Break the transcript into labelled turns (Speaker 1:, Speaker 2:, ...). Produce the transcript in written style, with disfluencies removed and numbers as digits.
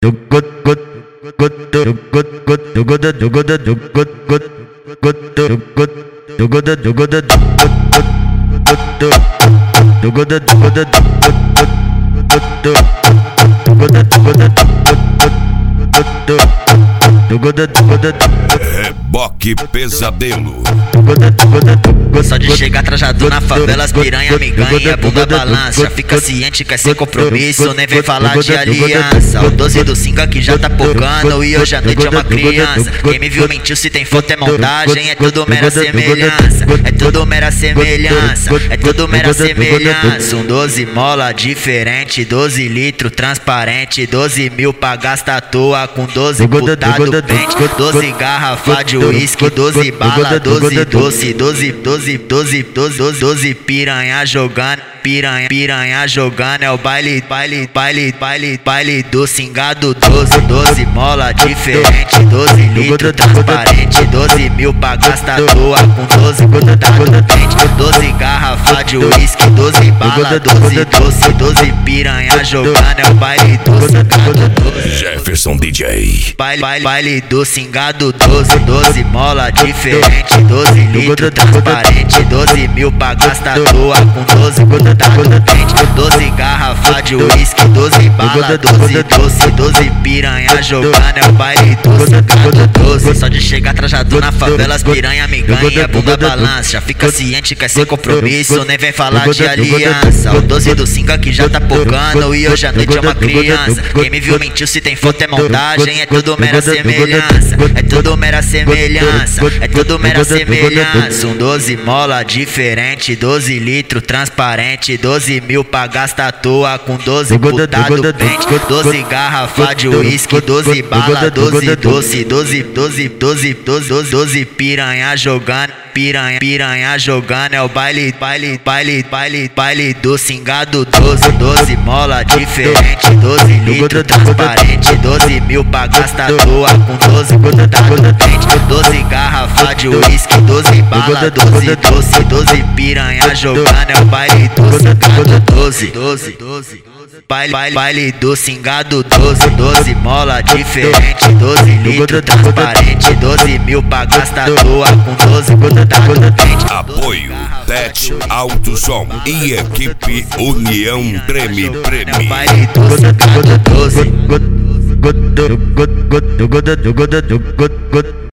Speaker 1: Reboque Pesadelo.
Speaker 2: Só de chegar trajado na favela, as piranha me ganha, bunda balança. Já fica ciente que é sem compromisso, nem vem falar de aliança. O 12 do 5 aqui já tá pocando e hoje à noite é uma criança. Quem me viu mentiu, se tem foto é montagem, é tudo mera semelhança. É tudo mera semelhança, é tudo mera semelhança. Um 12 mola diferente, 12 litros transparente, 12 mil pra gastar à toa com 12 putado pente, 12 garrafa de uísque, 12 bala, 12 doce, 12 piranha jogando, piranha jogando, é o baile do cingado. 12 mola diferente, 12 litros transparente, 12 mil pra gastar à toa com 12 putado pente, 12 garrafa de uísque, 12 bala, 12 piranha jogando, é o baile do cingado.
Speaker 1: Jefferson DJ.
Speaker 2: Baile do cingado. 12 mola diferente, 12 litros transparente, 12 mil pra gastar à toa com 12 putado pente, 12 garrafa de uísque, 12 bala, 12 piranha jogando, é o baile do cingado. 12 só de chegar trajado na favela, as piranha me ganha, bunda balança. Já fica ciente que é sem compromisso, nem vem falar de aliança. O 12 do 5 aqui já tá pocando e hoje à noite é uma criança. Quem me viu mentiu, se tem foto é montagem, é tudo mera semelhança. É tudo mera semelhança, é tudo mera semelhança. Um 12 mola diferente, 12 litros transparente, 12 mil pra gastar à toa com 12 putado pente, 12 garrafa de uísque, 12 bala, 12 piranha jogando, piranha jogando, é o baile do cingado. 12 mola diferente, 12 litros transparente, 12 mil pra gastar à toa com 12 putado pente, 12 garrafa de uísque, 12 bala, 12 piranha jogando, é o baile do cingado. 12 baile do cingado. 12 mola diferente, 12 litros transparente, 12 mil pra gastar à toa com 12 putado pente.
Speaker 1: Apoio Tete Alto Som e equipe União Treme.
Speaker 2: Baile do cingado. 12